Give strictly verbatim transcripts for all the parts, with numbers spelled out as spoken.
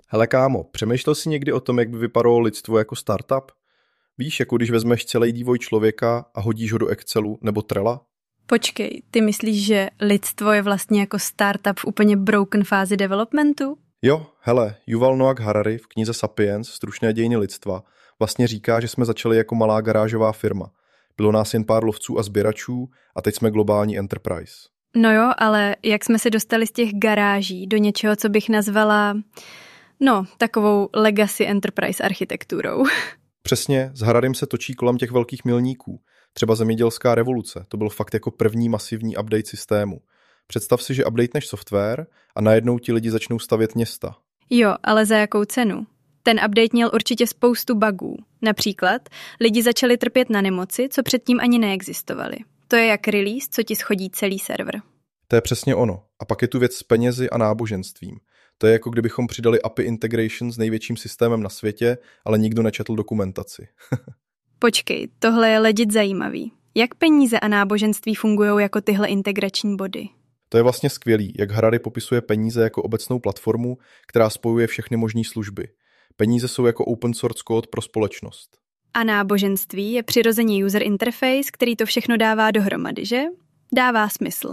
Hele kámo, přemýšlel jsi někdy o tom, jak by vypadalo lidstvo jako startup? Víš, jako když vezmeš celý vývoj člověka a hodíš ho do Excelu nebo Trella? Počkej, ty myslíš, že lidstvo je vlastně jako startup v úplně broken fázi developmentu? Jo, hele, Yuval Noah Harari v knize Sapiens, Stručné dějiny lidstva, vlastně říká, že jsme začali jako malá garážová firma. Bylo nás jen pár lovců a sběračů a teď jsme globální enterprise. No jo, ale jak jsme se dostali z těch garáží do něčeho, co bych nazvala, no, takovou legacy enterprise architekturou. Přesně, s Hararim se točí kolem těch velkých milníků. Třeba zemědělská revoluce, to byl fakt jako první masivní update systému. Představ si, že updateneš software a najednou ti lidi začnou stavět města. Jo, ale za jakou cenu? Ten update měl určitě spoustu bugů. Například lidi začali trpět na nemoci, co předtím ani neexistovaly. To je jak release, co ti schodí celý server. To je přesně ono. A pak je tu věc s penězi a náboženstvím. To je jako kdybychom přidali A P I integration s největším systémem na světě, ale nikdo nečetl dokumentaci. Počkej, tohle je legit zajímavý. Jak peníze a náboženství fungují jako tyhle integrační body? To je vlastně skvělý, jak Harari popisuje peníze jako obecnou platformu, která spojuje všechny možné služby. Peníze jsou jako open source kód pro společnost. A náboženství je přirozeně user interface, který to všechno dává dohromady, že? Dává smysl.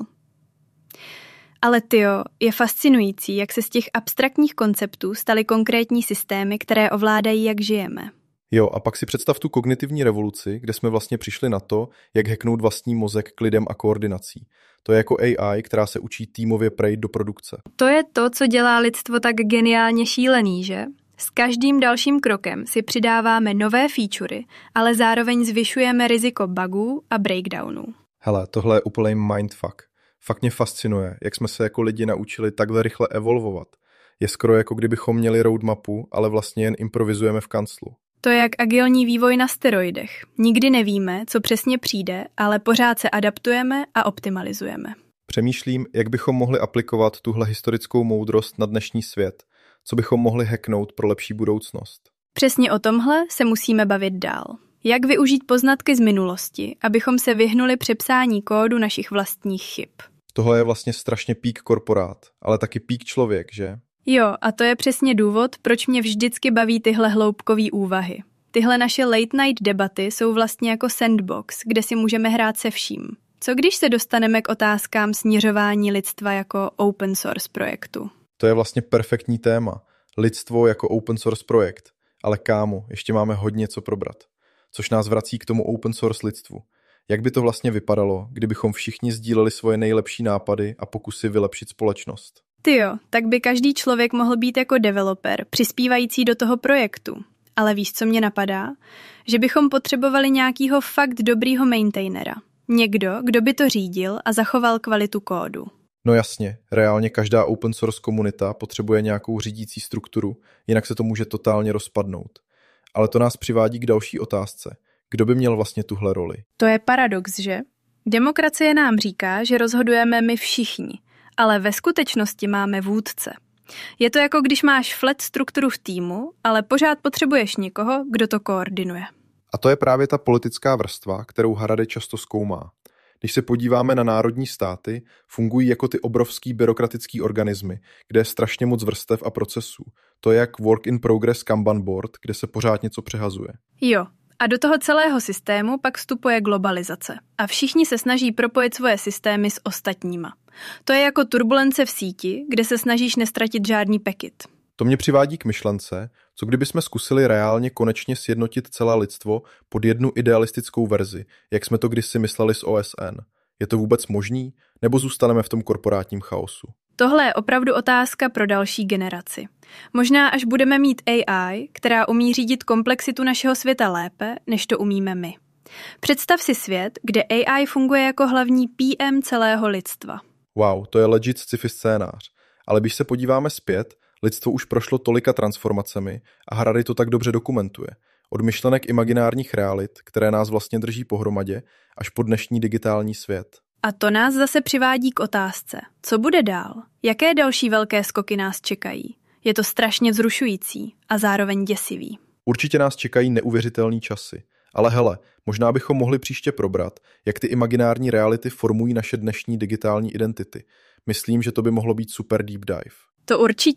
Ale tyjo, je fascinující, jak se z těch abstraktních konceptů staly konkrétní systémy, které ovládají, jak žijeme. Jo, a pak si představ tu kognitivní revoluci, kde jsme vlastně přišli na to, jak hacknout vlastní mozek k lidem a koordinací. To je jako A I, která se učí týmově prejít do produkce. To je to, co dělá lidstvo tak geniálně šílený, že? S každým dalším krokem si přidáváme nové featurey, ale zároveň zvyšujeme riziko bugů a breakdownů. Hele, tohle je úplný mindfuck. Fakt mě fascinuje, jak jsme se jako lidi naučili takhle rychle evolvovat. Je skoro jako kdybychom měli roadmapu, ale vlastně jen improvizujeme v kanclu. To je jak agilní vývoj na steroidech. Nikdy nevíme, co přesně přijde, ale pořád se adaptujeme a optimalizujeme. Přemýšlím, jak bychom mohli aplikovat tuhle historickou moudrost na dnešní svět, co bychom mohli hacknout pro lepší budoucnost. Přesně o tomhle se musíme bavit dál. Jak využít poznatky z minulosti, abychom se vyhnuli přepsání kódu našich vlastních chyb. Tohle je vlastně strašně peak korporát, ale taky peak člověk, že? Jo, a to je přesně důvod, proč mě vždycky baví tyhle hloubkový úvahy. Tyhle naše late night debaty jsou vlastně jako sandbox, kde si můžeme hrát se vším. Co když se dostaneme k otázkám směřování lidstva jako open source projektu? To je vlastně perfektní téma. Lidstvo jako open source projekt. Ale kámo, ještě máme hodně co probrat. Což nás vrací k tomu open source lidstvu. Jak by to vlastně vypadalo, kdybychom všichni sdíleli svoje nejlepší nápady a pokusy vylepšit společnost? Tyjo, tak by každý člověk mohl být jako developer, přispívající do toho projektu. Ale víš, co mě napadá? Že bychom potřebovali nějakýho fakt dobrýho maintainera. Někdo, kdo by to řídil a zachoval kvalitu kódu. No jasně, reálně každá open source komunita potřebuje nějakou řídící strukturu, jinak se to může totálně rozpadnout. Ale to nás přivádí k další otázce. Kdo by měl vlastně tuhle roli? To je paradox, že? Demokracie nám říká, že rozhodujeme my všichni, ale ve skutečnosti máme vůdce. Je to jako když máš flat strukturu v týmu, ale pořád potřebuješ někoho, kdo to koordinuje. A to je právě ta politická vrstva, kterou Harari často zkoumá. Když se podíváme na národní státy, fungují jako ty obrovský byrokratický organismy, kde je strašně moc vrstev a procesů. To je jak work in progress Kanban board, kde se pořád něco přehazuje. Jo, a do toho celého systému pak vstupuje globalizace. A všichni se snaží propojit svoje systémy s ostatníma. To je jako turbulence v síti, kde se snažíš nestratit žádný packet. To mě přivádí k myšlence, co kdybychom zkusili reálně konečně sjednotit celé lidstvo pod jednu idealistickou verzi, jak jsme to kdysi mysleli s O S N. Je to vůbec možný, nebo zůstaneme v tom korporátním chaosu? Tohle je opravdu otázka pro další generaci. Možná až budeme mít A I, která umí řídit komplexitu našeho světa lépe, než to umíme my. Představ si svět, kde A I funguje jako hlavní P M celého lidstva. Wow, to je legit sci-fi scénář. Ale když se podíváme zpět, lidstvo už prošlo tolika transformacemi a Harari to tak dobře dokumentuje. Od myšlenek imaginárních realit, které nás vlastně drží pohromadě, až po dnešní digitální svět. A to nás zase přivádí k otázce. Co bude dál? Jaké další velké skoky nás čekají? Je to strašně vzrušující a zároveň děsivý. Určitě nás čekají neuvěřitelný časy. Ale hele, možná bychom mohli příště probrat, jak ty imaginární reality formují naše dnešní digitální identity. Myslím, že to by mohlo být super deep dive. To určitě.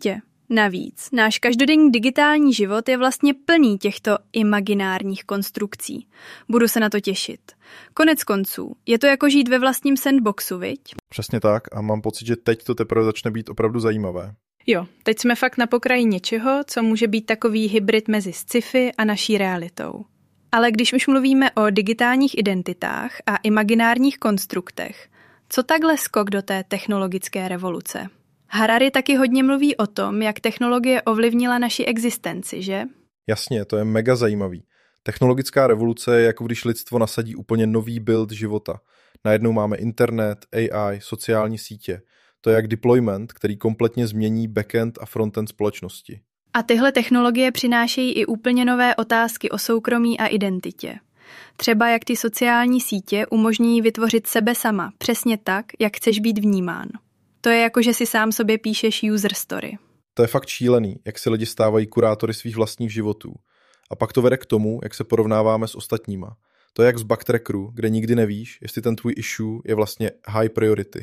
Navíc, náš každodenní digitální život je vlastně plný těchto imaginárních konstrukcí. Budu se na to těšit. Konec konců, je to jako žít ve vlastním sandboxu, viď? Přesně tak a mám pocit, že teď to teprve začne být opravdu zajímavé. Jo, teď jsme fakt na pokraji něčeho, co může být takový hybrid mezi sci-fi a naší realitou. Ale když už mluvíme o digitálních identitách a imaginárních konstruktech, co takhle skok do té technologické revoluce? Harari taky hodně mluví o tom, jak technologie ovlivnila naši existenci, že? Jasně, to je mega zajímavý. Technologická revoluce je jako když lidstvo nasadí úplně nový build života. Najednou máme internet, A I, sociální sítě. To je jak deployment, který kompletně změní backend a frontend společnosti. A tyhle technologie přinášejí i úplně nové otázky o soukromí a identitě. Třeba jak ty sociální sítě umožní vytvořit sebe sama, přesně tak, jak chceš být vnímán. To je jako, že si sám sobě píšeš user story. To je fakt šílený, jak si lidi stávají kurátory svých vlastních životů. A pak to vede k tomu, jak se porovnáváme s ostatníma. To je jak z backtrackeru, kde nikdy nevíš, jestli ten tvůj issue je vlastně high priority.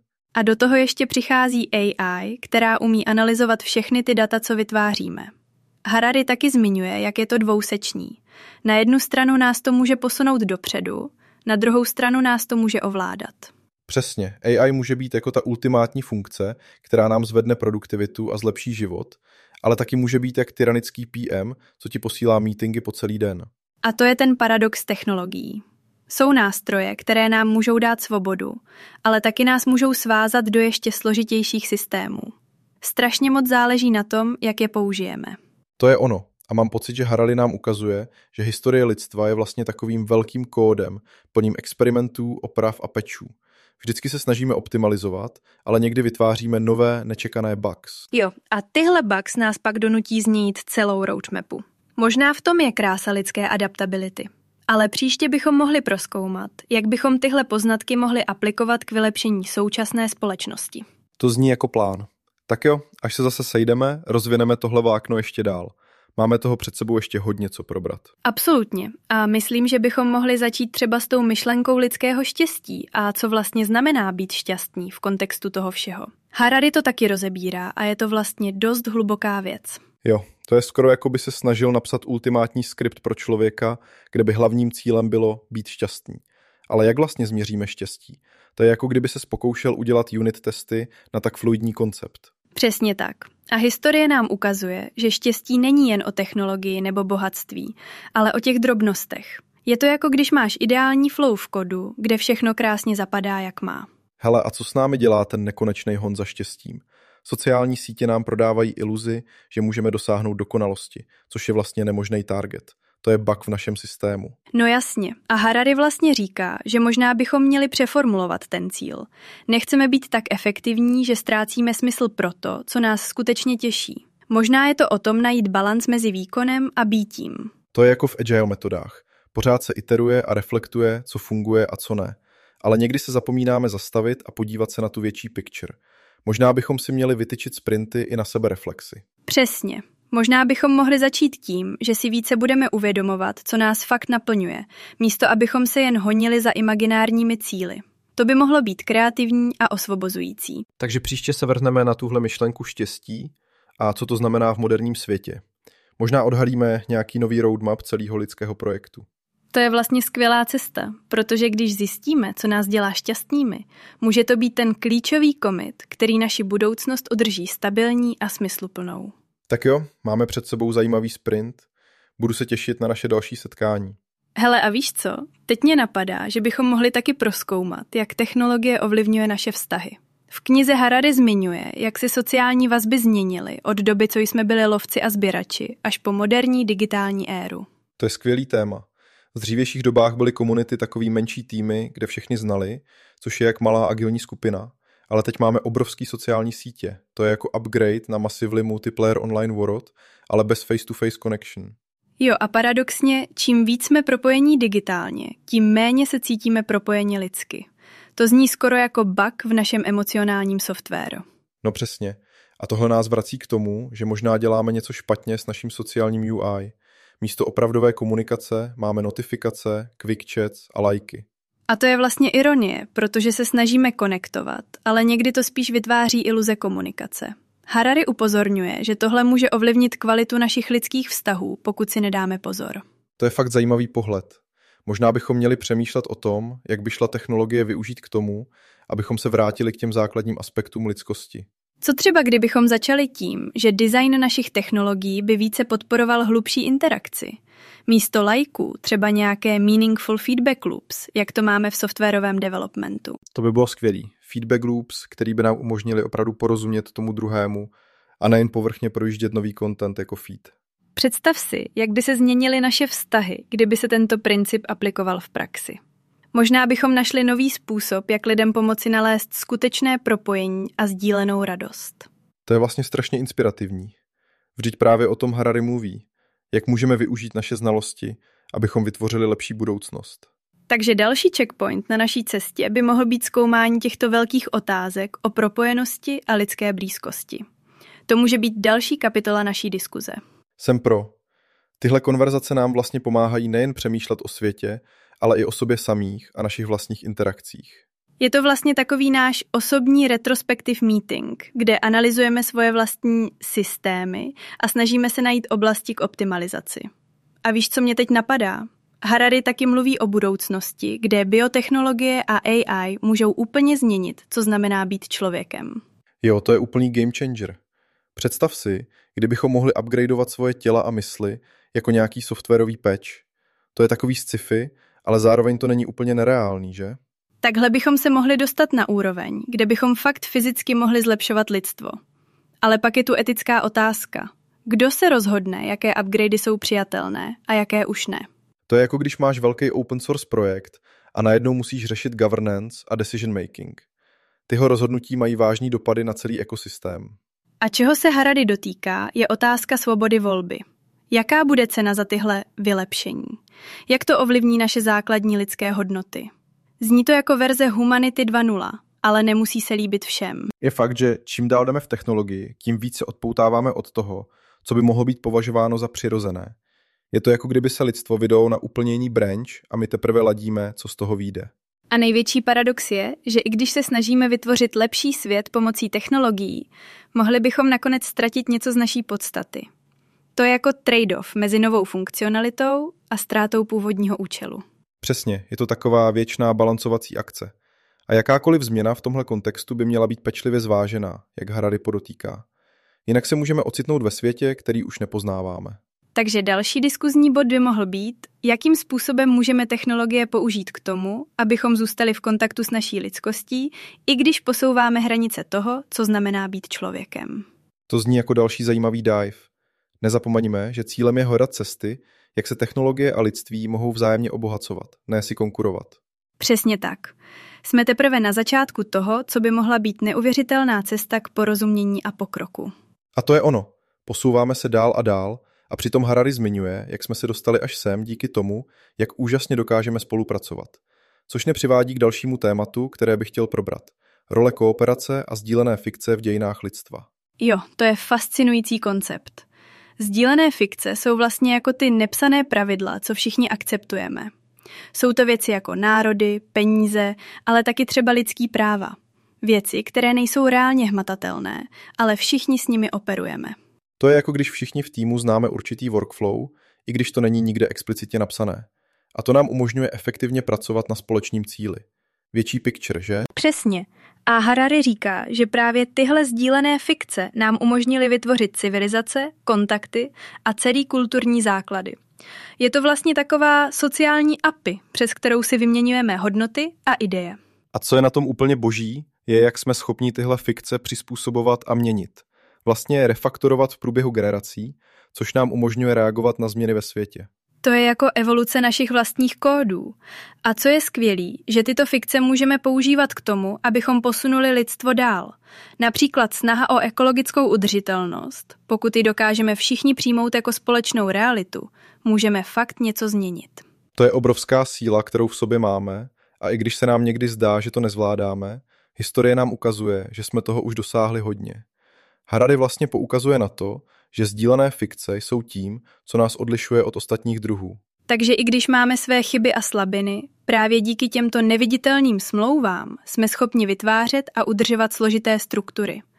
A do toho ještě přichází A I, která umí analyzovat všechny ty data, co vytváříme. Harari taky zmiňuje, jak je to dvouseční. Na jednu stranu nás to může posunout dopředu, na druhou stranu nás to může ovládat. Přesně, A I může být jako ta ultimátní funkce, která nám zvedne produktivitu a zlepší život, ale taky může být jak tyranický P M, co ti posílá meetingy po celý den. A to je ten paradox technologií. Jsou nástroje, které nám můžou dát svobodu, ale taky nás můžou svázat do ještě složitějších systémů. Strašně moc záleží na tom, jak je použijeme. To je ono. A mám pocit, že Harari nám ukazuje, že historie lidstva je vlastně takovým velkým kódem, plným experimentů, oprav a patchů. Vždycky se snažíme optimalizovat, ale někdy vytváříme nové, nečekané bugs. Jo, a tyhle bugs nás pak donutí změnit celou roadmapu. Možná v tom je krása lidské adaptability. Ale příště bychom mohli prozkoumat, jak bychom tyhle poznatky mohli aplikovat k vylepšení současné společnosti. To zní jako plán. Tak jo, až se zase sejdeme, rozvineme tohle vlákno ještě dál. Máme toho před sebou ještě hodně co probrat. Absolutně. A myslím, že bychom mohli začít třeba s tou myšlenkou lidského štěstí a co vlastně znamená být šťastný v kontextu toho všeho. Harari to taky rozebírá a je to vlastně dost hluboká věc. Jo, to je skoro jako by se snažil napsat ultimátní skript pro člověka, kde by hlavním cílem bylo být šťastný. Ale jak vlastně změříme štěstí? To je jako kdyby se pokoušel udělat unit testy na tak fluidní koncept. Přesně tak. A historie nám ukazuje, že štěstí není jen o technologii nebo bohatství, ale o těch drobnostech. Je to jako když máš ideální flow v kodu, kde všechno krásně zapadá, jak má. Hele, a co s námi dělá ten nekonečný hon za štěstím? Sociální sítě nám prodávají iluzi, že můžeme dosáhnout dokonalosti, což je vlastně nemožný target. To je bug v našem systému. No jasně. A Harari vlastně říká, že možná bychom měli přeformulovat ten cíl. Nechceme být tak efektivní, že ztrácíme smysl pro to, co nás skutečně těší. Možná je to o tom najít balans mezi výkonem a býtím. To je jako v agile metodách. Pořád se iteruje a reflektuje, co funguje a co ne. Ale někdy se zapomínáme zastavit a podívat se na tu větší picture. Možná bychom si měli vytyčit sprinty i na sebereflexi. Přesně. Možná bychom mohli začít tím, že si více budeme uvědomovat, co nás fakt naplňuje, místo abychom se jen honili za imaginárními cíli. To by mohlo být kreativní a osvobozující. Takže příště se vrhneme na tuhle myšlenku štěstí a co to znamená v moderním světě. Možná odhalíme nějaký nový roadmap celého lidského projektu. To je vlastně skvělá cesta, protože když zjistíme, co nás dělá šťastnými, může to být ten klíčový komit, který naši budoucnost udrží stabilní a smysluplnou. Tak jo, máme před sebou zajímavý sprint. Budu se těšit na naše další setkání. Hele, a víš co? Teď mě napadá, že bychom mohli taky prozkoumat, jak technologie ovlivňuje naše vztahy. V knize Harari zmiňuje, jak se sociální vazby změnily od doby, co jsme byli lovci a sběrači, až po moderní digitální éru. To je skvělý téma. V dřívějších dobách byly komunity takový menší týmy, kde všichni znali, což je jak malá agilní skupina. Ale teď máme obrovský sociální sítě. To je jako upgrade na massively multiplayer online world, ale bez face-to-face connection. Jo, a paradoxně, čím víc jsme propojení digitálně, tím méně se cítíme propojeni lidsky. To zní skoro jako bug v našem emocionálním softwaru. No přesně. A tohle nás vrací k tomu, že možná děláme něco špatně s naším sociálním U I. Místo opravdové komunikace máme notifikace, quick chats a lajky. A to je vlastně ironie, protože se snažíme konektovat, ale někdy to spíš vytváří iluze komunikace. Harari upozorňuje, že tohle může ovlivnit kvalitu našich lidských vztahů, pokud si nedáme pozor. To je fakt zajímavý pohled. Možná bychom měli přemýšlet o tom, jak by šla technologie využít k tomu, abychom se vrátili k těm základním aspektům lidskosti. Co třeba kdybychom začali tím, že design našich technologií by více podporoval hlubší interakci? Místo lajků třeba nějaké meaningful feedback loops, jak to máme v softwarovém developmentu. To by bylo skvělý. Feedback loops, který by nám umožnili opravdu porozumět tomu druhému a nejen povrchně projíždět nový content jako feed. Představ si, jak by se změnily naše vztahy, kdyby se tento princip aplikoval v praxi. Možná bychom našli nový způsob, jak lidem pomoci nalézt skutečné propojení a sdílenou radost. To je vlastně strašně inspirativní. Vždyť právě o tom Harari mluví, jak můžeme využít naše znalosti, abychom vytvořili lepší budoucnost. Takže další checkpoint na naší cestě by mohl být zkoumání těchto velkých otázek o propojenosti a lidské blízkosti. To může být další kapitola naší diskuze. Jsem pro. Tyhle konverzace nám vlastně pomáhají nejen přemýšlet o světě, ale i o sobě samých a našich vlastních interakcích. Je to vlastně takový náš osobní retrospective meeting, kde analyzujeme svoje vlastní systémy a snažíme se najít oblasti k optimalizaci. A víš, co mě teď napadá? Harari taky mluví o budoucnosti, kde biotechnologie a A I můžou úplně změnit, co znamená být člověkem. Jo, to je úplný game changer. Představ si, kdybychom mohli upgradeovat svoje těla a mysli jako nějaký softwarový patch. To je takový sci-fi, ale zároveň to není úplně nereálný, že? Takhle bychom se mohli dostat na úroveň, kde bychom fakt fyzicky mohli zlepšovat lidstvo. Ale pak je tu etická otázka. Kdo se rozhodne, jaké upgradey jsou přijatelné a jaké už ne? To je jako když máš velký open source projekt a najednou musíš řešit governance a decision making. Tyho rozhodnutí mají vážný dopady na celý ekosystém. A čeho se Harari dotýká, je otázka svobody volby. Jaká bude cena za tyhle vylepšení? Jak to ovlivní naše základní lidské hodnoty? Zní to jako verze Humanity dva tečka nula, ale nemusí se líbit všem. Je fakt, že čím dál jdeme v technologii, tím více odpoutáváme od toho, co by mohlo být považováno za přirozené. Je to jako kdyby se lidstvo vydalo na úplně jiný branch a my teprve ladíme, co z toho vyjde. A největší paradox je, že i když se snažíme vytvořit lepší svět pomocí technologií, mohli bychom nakonec ztratit něco z naší podstaty. To je jako trade-off mezi novou funkcionalitou a ztrátou původního účelu. Přesně, je to taková věčná balancovací akce. A jakákoliv změna v tomhle kontextu by měla být pečlivě zvážená, jak Harari podotýká. Jinak se můžeme ocitnout ve světě, který už nepoznáváme. Takže další diskuzní bod by mohl být, jakým způsobem můžeme technologie použít k tomu, abychom zůstali v kontaktu s naší lidskostí, i když posouváme hranice toho, co znamená být člověkem. To zní jako další zajímavý dive. Nezapomeňme, že cílem je hledat cesty, jak se technologie a lidství mohou vzájemně obohacovat, ne si konkurovat. Přesně tak. Jsme teprve na začátku toho, co by mohla být neuvěřitelná cesta k porozumění a pokroku. A to je ono. Posouváme se dál a dál a přitom Harari zmiňuje, jak jsme se dostali až sem díky tomu, jak úžasně dokážeme spolupracovat. Což mě přivádí k dalšímu tématu, které bych chtěl probrat. Role kooperace a sdílené fikce v dějinách lidstva. Jo, to je fascinující koncept. Sdílené fikce jsou vlastně jako ty nepsané pravidla, co všichni akceptujeme. Jsou to věci jako národy, peníze, ale taky třeba lidský práva. Věci, které nejsou reálně hmatatelné, ale všichni s nimi operujeme. To je jako když všichni v týmu známe určitý workflow, i když to není nikde explicitně napsané. A to nám umožňuje efektivně pracovat na společným cíli. Větší picture, že? Přesně. A Harari říká, že právě tyhle sdílené fikce nám umožnily vytvořit civilizace, kontakty a celý kulturní základy. Je to vlastně taková sociální A P I, přes kterou si vyměňujeme hodnoty a ideje. A co je na tom úplně boží, je, jak jsme schopni tyhle fikce přizpůsobovat a měnit. Vlastně je refaktorovat v průběhu generací, což nám umožňuje reagovat na změny ve světě. To je jako evoluce našich vlastních kódů. A co je skvělý, že tyto fikce můžeme používat k tomu, abychom posunuli lidstvo dál. Například snaha o ekologickou udržitelnost. Pokud ji dokážeme všichni přijmout jako společnou realitu, můžeme fakt něco změnit. To je obrovská síla, kterou v sobě máme, a i když se nám někdy zdá, že to nezvládáme, historie nám ukazuje, že jsme toho už dosáhli hodně. Harari vlastně poukazuje na to, že sdílené fikce jsou tím, co nás odlišuje od ostatních druhů. Takže i když máme své chyby a slabiny, právě díky těmto neviditelným smlouvám jsme schopni vytvářet a udržovat složité struktury.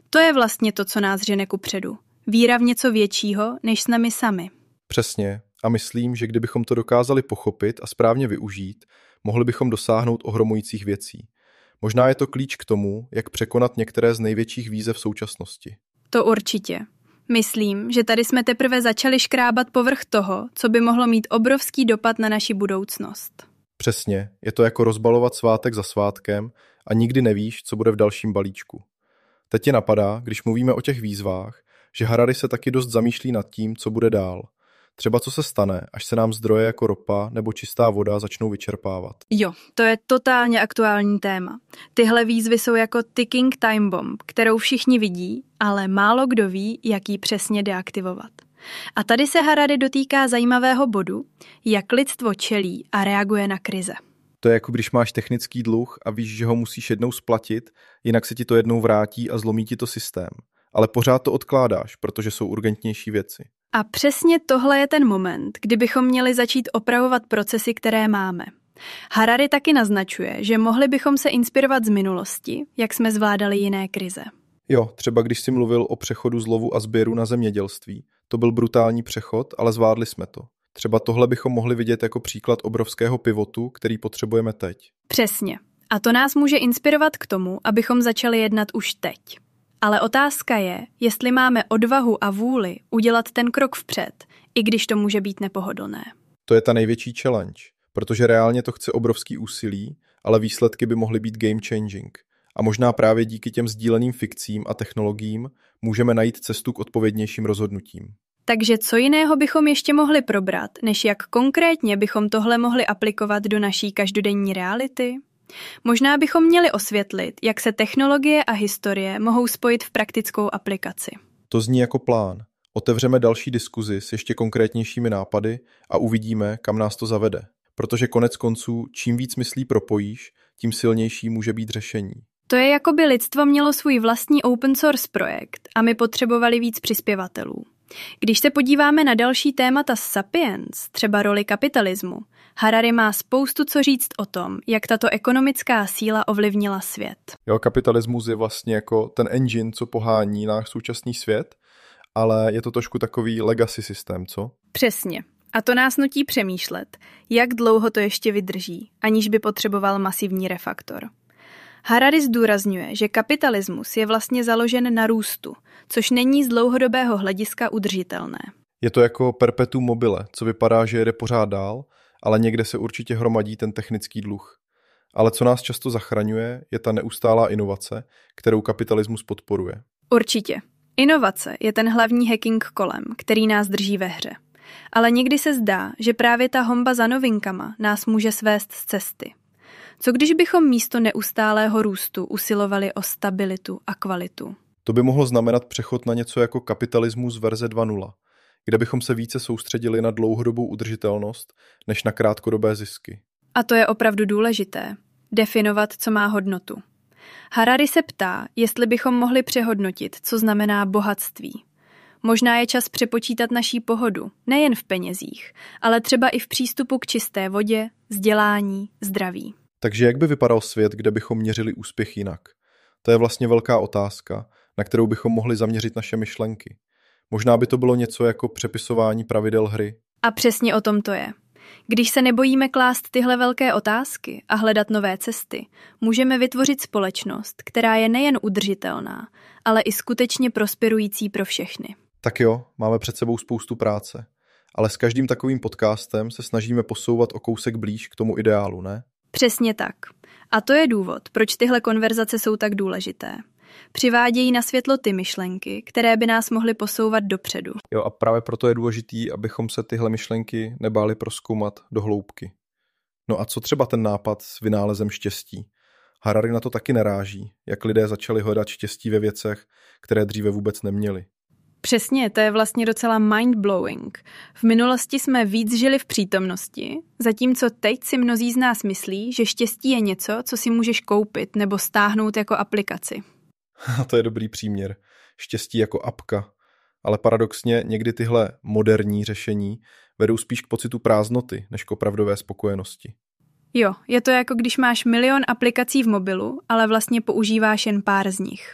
To je vlastně to, co nás žene kupředu. Víra v něco většího, než jsme my sami. Přesně. A myslím, že kdybychom to dokázali pochopit a správně využít, mohli bychom dosáhnout ohromujících věcí. Možná je to klíč k tomu, jak překonat některé z největších výzev současnosti. To určitě. Myslím, že tady jsme teprve začali škrábat povrch toho, co by mohlo mít obrovský dopad na naši budoucnost. Přesně, je to jako rozbalovat svátek za svátkem a nikdy nevíš, co bude v dalším balíčku. Teď tě napadá, když mluvíme o těch výzvách, že Harari se taky dost zamýšlí nad tím, co bude dál. Třeba co se stane, až se nám zdroje jako ropa nebo čistá voda začnou vyčerpávat. Jo, to je totálně aktuální téma. Tyhle výzvy jsou jako ticking time bomb, kterou všichni vidí, ale málo kdo ví, jak ji přesně deaktivovat. A tady se Harari dotýká zajímavého bodu, jak lidstvo čelí a reaguje na krize. To je jako když máš technický dluh a víš, že ho musíš jednou splatit, jinak se ti to jednou vrátí a zlomí ti to systém. Ale pořád to odkládáš, protože jsou urgentnější věci. A přesně tohle je ten moment, kdy bychom měli začít opravovat procesy, které máme. Harari taky naznačuje, že mohli bychom se inspirovat z minulosti, jak jsme zvládali jiné krize. Jo, třeba když jsi mluvil o přechodu z lovu a sběru na zemědělství. To byl brutální přechod, ale zvládli jsme to. Třeba tohle bychom mohli vidět jako příklad obrovského pivotu, který potřebujeme teď. Přesně. A to nás může inspirovat k tomu, abychom začali jednat už teď. Ale otázka je, jestli máme odvahu a vůli udělat ten krok vpřed, i když to může být nepohodlné. To je ta největší challenge, protože reálně to chce obrovský úsilí, ale výsledky by mohly být game changing. A možná právě díky těm sdíleným fikcím a technologiím můžeme najít cestu k odpovědnějším rozhodnutím. Takže co jiného bychom ještě mohli probrat, než jak konkrétně bychom tohle mohli aplikovat do naší každodenní reality? Možná bychom měli osvětlit, jak se technologie a historie mohou spojit v praktickou aplikaci. To zní jako plán. Otevřeme další diskuzi s ještě konkrétnějšími nápady a uvidíme, kam nás to zavede. Protože konec konců, čím víc myslí propojíš, tím silnější může být řešení. To je, jako by lidstvo mělo svůj vlastní open source projekt a my potřebovali víc přispěvatelů. Když se podíváme na další témata z Sapiens, třeba roli kapitalismu, Harari má spoustu co říct o tom, jak tato ekonomická síla ovlivnila svět. Jo, kapitalismus je vlastně jako ten engine, co pohání náš současný svět, ale je to trošku takový legacy systém, co? Přesně. A to nás nutí přemýšlet, jak dlouho to ještě vydrží, aniž by potřeboval masivní refaktor. Harari zdůrazňuje, že kapitalismus je vlastně založen na růstu, což není z dlouhodobého hlediska udržitelné. Je to jako perpetuum mobile, co vypadá, že jede pořád dál, ale někde se určitě hromadí ten technický dluh. Ale co nás často zachraňuje, je ta neustálá inovace, kterou kapitalismus podporuje. Určitě. Inovace je ten hlavní hacking kolem, který nás drží ve hře. Ale někdy se zdá, že právě ta honba za novinkama nás může svést z cesty. Co když bychom místo neustálého růstu usilovali o stabilitu a kvalitu? To by mohlo znamenat přechod na něco jako kapitalismus verze dva tečka nula, kde bychom se více soustředili na dlouhodobou udržitelnost než na krátkodobé zisky. A to je opravdu důležité. Definovat, co má hodnotu. Harari se ptá, jestli bychom mohli přehodnotit, co znamená bohatství. Možná je čas přepočítat naší pohodu, nejen v penězích, ale třeba i v přístupu k čisté vodě, vzdělání, zdraví. Takže jak by vypadal svět, kde bychom měřili úspěch jinak? To je vlastně velká otázka, na kterou bychom mohli zaměřit naše myšlenky. Možná by to bylo něco jako přepisování pravidel hry. A přesně o tom to je. Když se nebojíme klást tyhle velké otázky a hledat nové cesty, můžeme vytvořit společnost, která je nejen udržitelná, ale i skutečně prosperující pro všechny. Tak jo, máme před sebou spoustu práce. Ale s každým takovým podcastem se snažíme posouvat o kousek blíž k tomu ideálu, ne? Přesně tak. A to je důvod, proč tyhle konverzace jsou tak důležité. Přivádějí na světlo ty myšlenky, které by nás mohly posouvat dopředu. Jo, a právě proto je důležitý, abychom se tyhle myšlenky nebáli prozkoumat do hloubky. No a co třeba ten nápad s vynálezem štěstí? Harari na to taky naráží, jak lidé začali hledat štěstí ve věcech, které dříve vůbec neměli. Přesně, to je vlastně docela mind-blowing. V minulosti jsme víc žili v přítomnosti, zatímco teď si mnozí z nás myslí, že štěstí je něco, co si můžeš koupit nebo stáhnout jako aplikaci. To je dobrý příměr. Štěstí jako apka. Ale paradoxně někdy tyhle moderní řešení vedou spíš k pocitu prázdnoty, než k opravdové spokojenosti. Jo, je to jako když máš milion aplikací v mobilu, ale vlastně používáš jen pár z nich.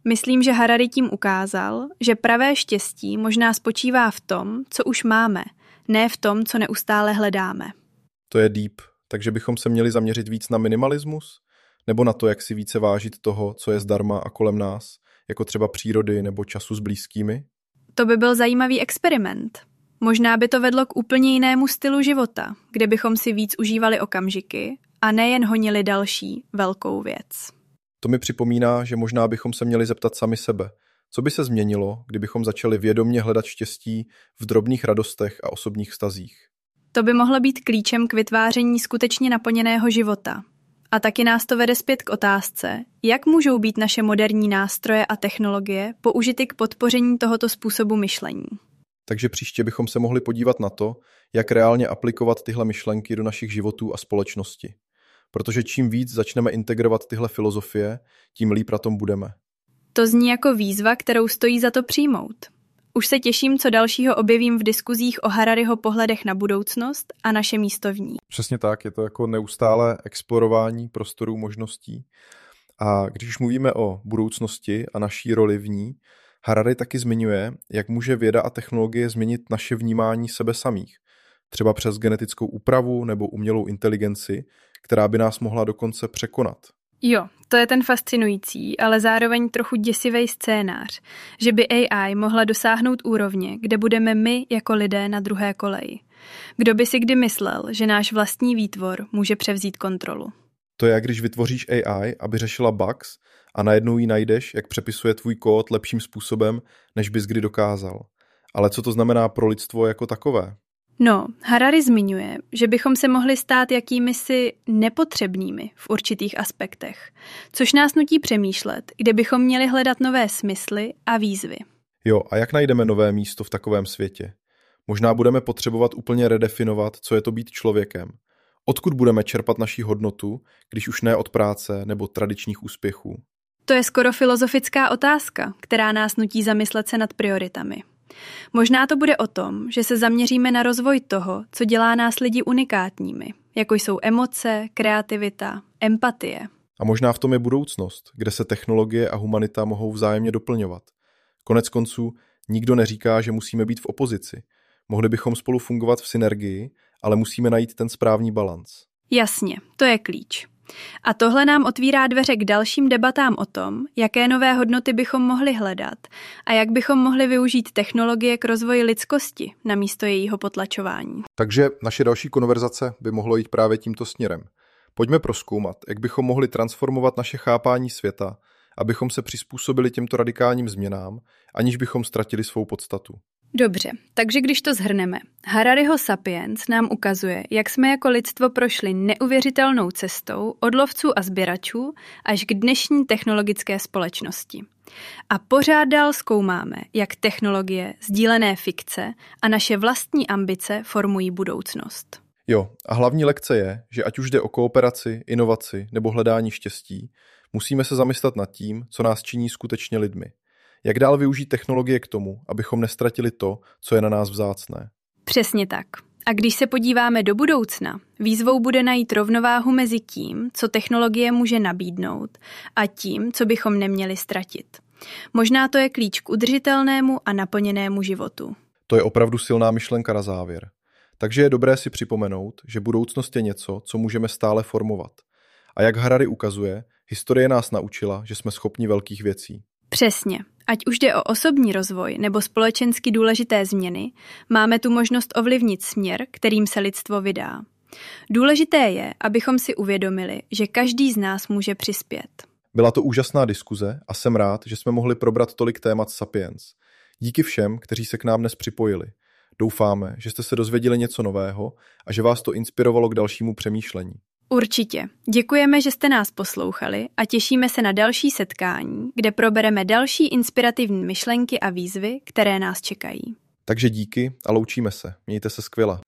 Myslím, že Harari tím ukázal, že pravé štěstí možná spočívá v tom, co už máme, ne v tom, co neustále hledáme. To je deep, takže bychom se měli zaměřit víc na minimalismus? Nebo na to, jak si více vážit toho, co je zdarma a kolem nás, jako třeba přírody nebo času s blízkými? To by byl zajímavý experiment. Možná by to vedlo k úplně jinému stylu života, kde bychom si víc užívali okamžiky a nejen honili další velkou věc. To mi připomíná, že možná bychom se měli zeptat sami sebe, co by se změnilo, kdybychom začali vědomě hledat štěstí v drobných radostech a osobních vztazích. To by mohlo být klíčem k vytváření skutečně naplněného života. A taky nás to vede zpět k otázce, jak můžou být naše moderní nástroje a technologie použity k podpoření tohoto způsobu myšlení. Takže příště bychom se mohli podívat na to, jak reálně aplikovat tyhle myšlenky do našich životů a společnosti. Protože čím víc začneme integrovat tyhle filozofie, tím líp na tom budeme. To zní jako výzva, kterou stojí za to přijmout. Už se těším, co dalšího objevím v diskuzích o Harariho pohledech na budoucnost a naše místo v ní. Přesně tak, je to jako neustále explorování prostorů možností. A když už mluvíme o budoucnosti a naší roli v ní, Harari taky zmiňuje, jak může věda a technologie změnit naše vnímání sebe samých. Třeba přes genetickou úpravu nebo umělou inteligenci, která by nás mohla dokonce překonat. Jo, to je ten fascinující, ale zároveň trochu děsivý scénář, že by A I mohla dosáhnout úrovně, kde budeme my jako lidé na druhé koleji. Kdo by si kdy myslel, že náš vlastní výtvor může převzít kontrolu? To je, jak když vytvoříš A I, aby řešila bugs a najednou ji najdeš, jak přepisuje tvůj kód lepším způsobem, než bys kdy dokázal. Ale co to znamená pro lidstvo jako takové? No, Harari zmiňuje, že bychom se mohli stát jakýmisi nepotřebnými v určitých aspektech, což nás nutí přemýšlet, kde bychom měli hledat nové smysly a výzvy. Jo, a jak najdeme nové místo v takovém světě? Možná budeme potřebovat úplně redefinovat, co je to být člověkem. Odkud budeme čerpat naši hodnotu, když už ne od práce nebo tradičních úspěchů? To je skoro filozofická otázka, která nás nutí zamyslet se nad prioritami. Možná to bude o tom, že se zaměříme na rozvoj toho, co dělá nás lidi unikátními, jako jsou emoce, kreativita, empatie. A možná v tom je budoucnost, kde se technologie a humanita mohou vzájemně doplňovat. Konec konců nikdo neříká, že musíme být v opozici. Mohli bychom spolu fungovat v synergii, ale musíme najít ten správný balanc. Jasně, to je klíč. A tohle nám otvírá dveře k dalším debatám o tom, jaké nové hodnoty bychom mohli hledat a jak bychom mohli využít technologie k rozvoji lidskosti namísto jejího potlačování. Takže naše další konverzace by mohlo jít právě tímto směrem. Pojďme prozkoumat, jak bychom mohli transformovat naše chápání světa, abychom se přizpůsobili těmto radikálním změnám, aniž bychom ztratili svou podstatu. Dobře, takže když to shrneme, Harariho Sapiens nám ukazuje, jak jsme jako lidstvo prošli neuvěřitelnou cestou od lovců a sběračů až k dnešní technologické společnosti. A pořád dál zkoumáme, jak technologie, sdílené fikce a naše vlastní ambice formují budoucnost. Jo, a hlavní lekce je, že ať už jde o kooperaci, inovaci nebo hledání štěstí, musíme se zamyslet nad tím, co nás činí skutečně lidmi. Jak dál využít technologie k tomu, abychom nestratili to, co je na nás vzácné? Přesně tak. A když se podíváme do budoucna, výzvou bude najít rovnováhu mezi tím, co technologie může nabídnout, a tím, co bychom neměli ztratit. Možná to je klíč k udržitelnému a naplněnému životu. To je opravdu silná myšlenka na závěr. Takže je dobré si připomenout, že budoucnost je něco, co můžeme stále formovat. A jak Harari ukazuje, historie nás naučila, že jsme schopni velkých věcí. Přesně. Ať už jde o osobní rozvoj nebo společensky důležité změny, máme tu možnost ovlivnit směr, kterým se lidstvo vydá. Důležité je, abychom si uvědomili, že každý z nás může přispět. Byla to úžasná diskuze a jsem rád, že jsme mohli probrat tolik témat Sapiens. Díky všem, kteří se k nám dnes připojili. Doufáme, že jste se dozvěděli něco nového a že vás to inspirovalo k dalšímu přemýšlení. Určitě. Děkujeme, že jste nás poslouchali a těšíme se na další setkání, kde probereme další inspirativní myšlenky a výzvy, které nás čekají. Takže díky a loučíme se. Mějte se skvěle.